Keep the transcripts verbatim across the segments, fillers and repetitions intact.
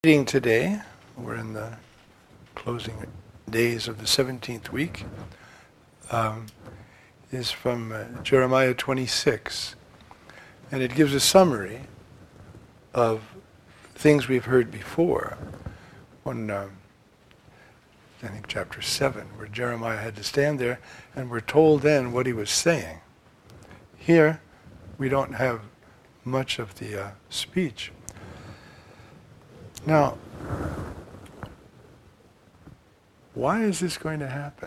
Reading today, we're in the closing days of the seventeenth week, um, is from uh, Jeremiah twenty-six, and it gives a summary of things we've heard before. When um, I think chapter seven, where Jeremiah had to stand there, and we're told then what he was saying. Here, we don't have much of the uh, speech. Now, why is this going to happen?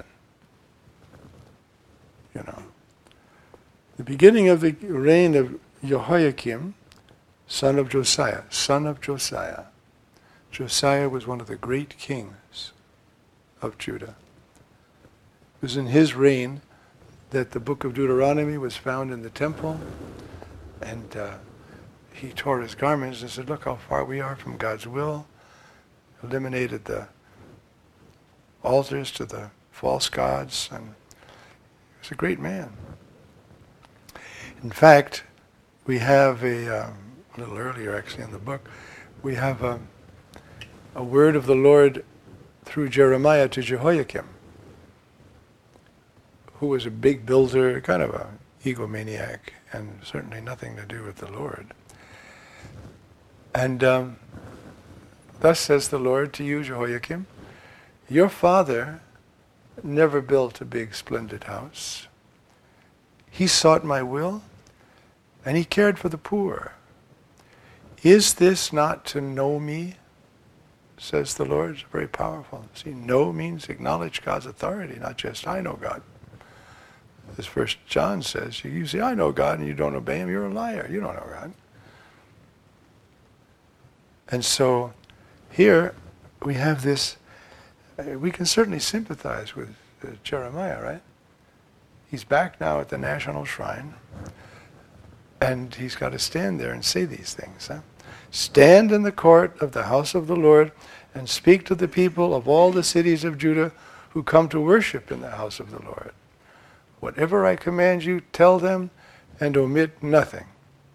You know, the beginning of the reign of Jehoiakim, son of Josiah, son of Josiah. Josiah was one of the great kings of Judah. It was in his reign that the book of Deuteronomy was found in the temple, and uh, he tore his garments and said, look how far we are from God's will. Eliminated the altars to the false gods, and he was a great man. In fact, we have a, um, a little earlier actually in the book, we have a, a word of the Lord through Jeremiah to Jehoiakim, who was a big builder, kind of a egomaniac, and certainly nothing to do with the Lord. And um, thus says the Lord to you, Jehoiakim, your father never built a big splendid house. He sought my will, and he cared for the poor. Is this not to know me, says the Lord? It's very powerful. See, know means acknowledge God's authority, not just I know God. As First John says, you say, I know God, and you don't obey him, you're a liar. You don't know God. And so here we have this, uh, we can certainly sympathize with uh, Jeremiah, right? He's back now at the National Shrine, and he's got to stand there and say these things. Huh? Stand in the court of the house of the Lord and speak to the people of all the cities of Judah who come to worship in the house of the Lord. Whatever I command you, tell them and omit nothing.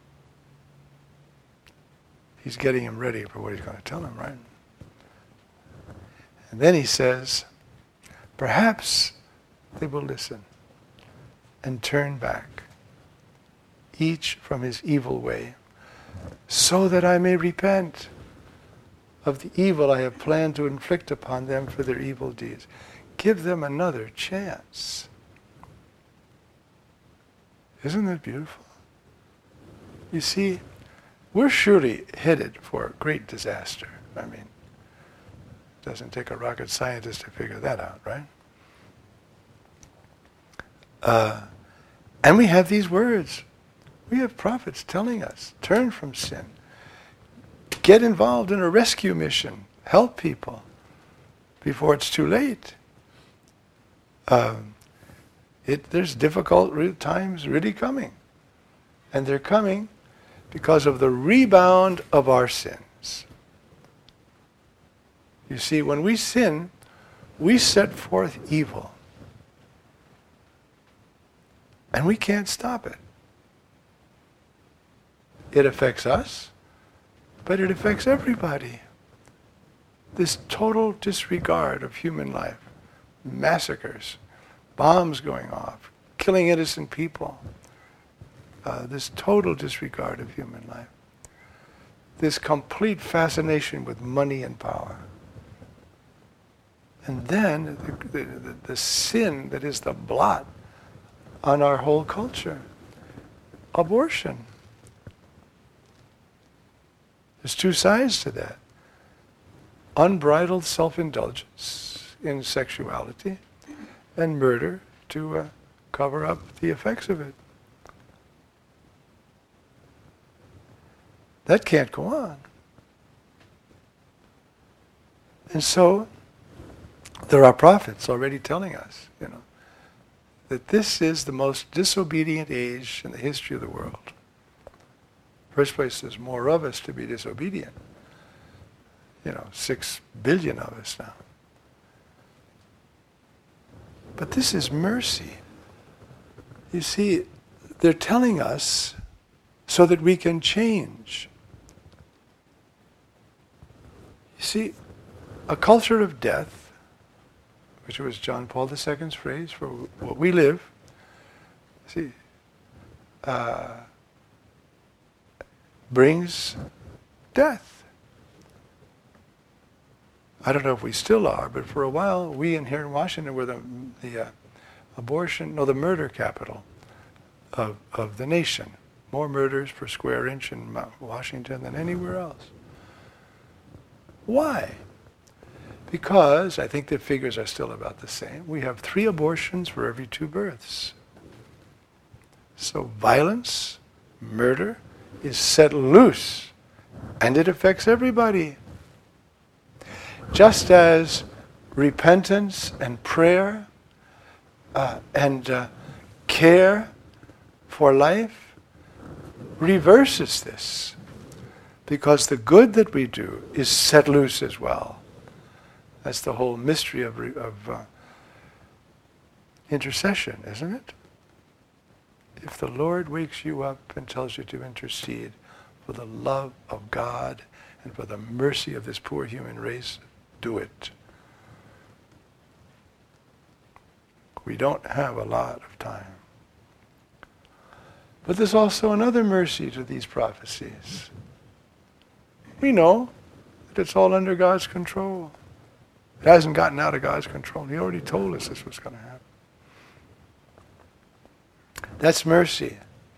He's getting him ready for what he's going to tell him, right? And then he says, perhaps they will listen and turn back, each from his evil way, so that I may repent of the evil I have planned to inflict upon them for their evil deeds. Give them another chance. Isn't that beautiful? You see, we're surely headed for a great disaster. I mean, it doesn't take a rocket scientist to figure that out, right? Uh, and we have these words. We have prophets telling us, turn from sin. Get involved in a rescue mission. Help people before it's too late. Um, it, there's difficult re- times really coming. And they're coming because of the rebound of our sins. You see, when we sin, we set forth evil. And we can't stop it. It affects us, but it affects everybody. This total disregard of human life, massacres, bombs going off, killing innocent people. Uh, this total disregard of human life. This complete fascination with money and power. And then the, the, the sin that is the blot on our whole culture. Abortion. There's two sides to that. Unbridled self-indulgence in sexuality and murder to uh, cover up the effects of it. That can't go on. And so, there are prophets already telling us, you know, that this is the most disobedient age in the history of the world. First place, there's more of us to be disobedient. You know, six billion of us now. But this is mercy. You see, they're telling us so that we can change. see, a culture of death, which was John Paul the Second's phrase for what we live, see, uh, brings death. I don't know if we still are, but for a while, we in here in Washington were the, the uh, abortion, no, the murder capital of, of the nation. More murders per square inch in Washington than anywhere else. Why? Because, I think the figures are still about the same, we have three abortions for every two births. So violence, murder, is set loose, and it affects everybody. Just as repentance and prayer uh, and uh, care for life reverses this, because the good that we do is set loose as well. That's the whole mystery of, re- of uh, intercession, isn't it? If the Lord wakes you up and tells you to intercede for the love of God and for the mercy of this poor human race, do it. We don't have a lot of time. But there's also another mercy to these prophecies. We know that it's all under God's control. It hasn't gotten out of God's control. He already told us this was going to happen. That's mercy.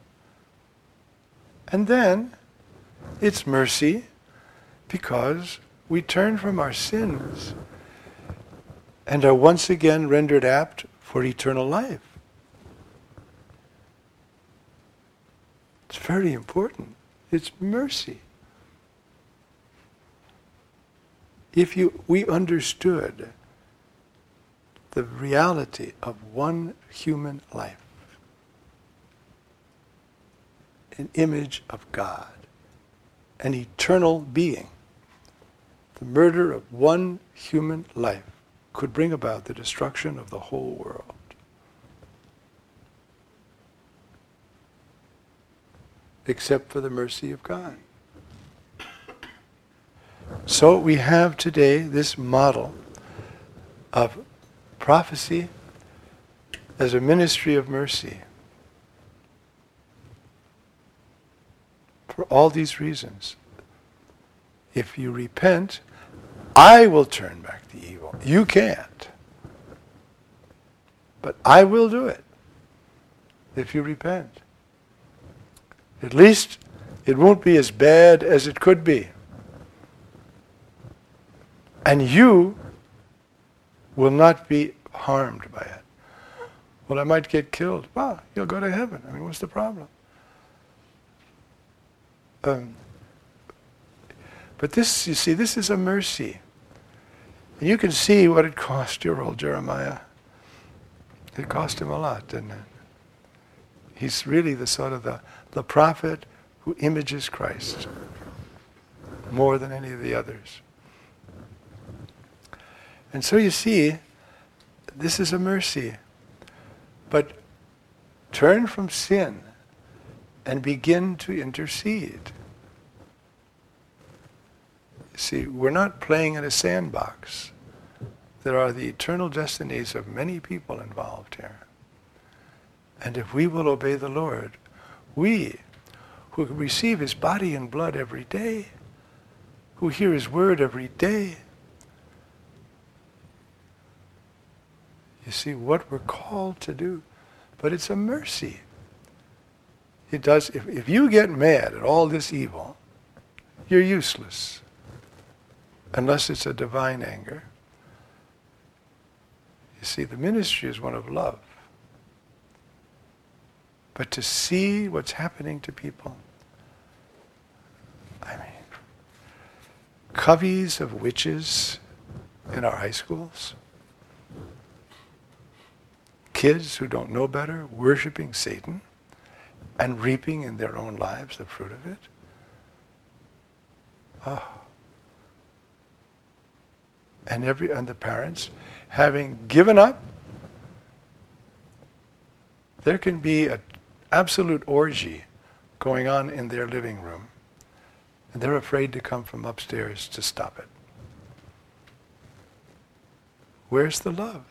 And then it's mercy because we turn from our sins and are once again rendered apt for eternal life. It's very important. It's mercy. If you, we understood the reality of one human life, an image of God, an eternal being, the murder of one human life could bring about the destruction of the whole world. Except for the mercy of God. So we have today this model of prophecy as a ministry of mercy. For all these reasons. If you repent, I will turn back the evil. You can't. But I will do it if you repent. At least it won't be as bad as it could be. And you will not be harmed by it. Well, I might get killed. Well, you'll go to heaven. I mean, what's the problem? Um, but this, you see, this is a mercy. And you can see what it cost your old Jeremiah. It cost him a lot, didn't it? He's really the sort of the, the prophet who images Christ more than any of the others. And so you see, this is a mercy. But turn from sin and begin to intercede. See, we're not playing in a sandbox. There are the eternal destinies of many people involved here. And if we will obey the Lord, we, who receive His body and blood every day, who hear His word every day, you see what we're called to do. But it's a mercy. It does. If, if you get mad at all this evil, you're useless. Unless it's a divine anger. You see, the ministry is one of love. But to see what's happening to people, I mean, coveys of witches in our high schools, kids who don't know better, worshiping Satan, and reaping in their own lives the fruit of it. Oh. And every and the parents, having given up, there can be an absolute orgy going on in their living room, and they're afraid to come from upstairs to stop it. Where's the love?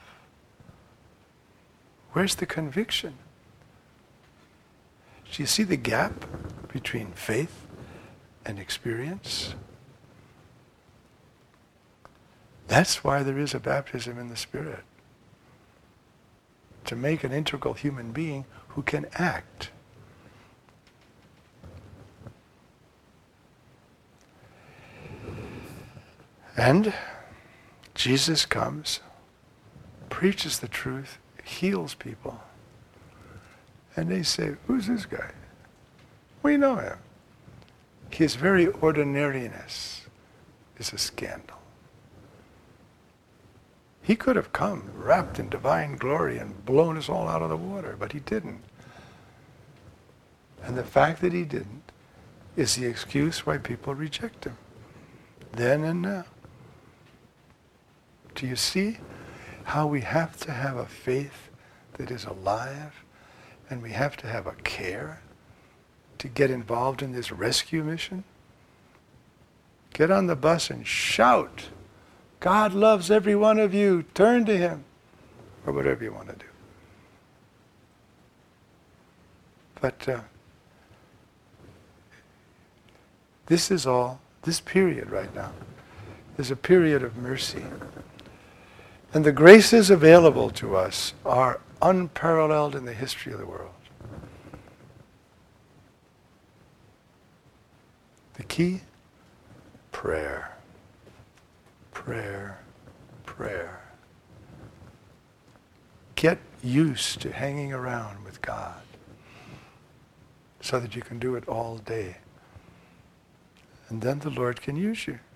Where's the conviction? Do you see the gap between faith and experience? That's why there is a baptism in the Spirit. To make an integral human being who can act. And Jesus comes, preaches the truth, heals people. And they say, who's this guy? We know him. His very ordinariness is a scandal. He could have come wrapped in divine glory and blown us all out of the water, but he didn't. And the fact that he didn't is the excuse why people reject him, then and now. Do you see how we have to have a faith that is alive, and we have to have a care to get involved in this rescue mission? Get on the bus and shout, God loves every one of you, turn to him, or whatever you want to do. But uh, this is all, this period right now, is a period of mercy. And the graces available to us are unparalleled in the history of the world. The key? Prayer. Prayer. Prayer. Get used to hanging around with God so that you can do it all day. And then the Lord can use you.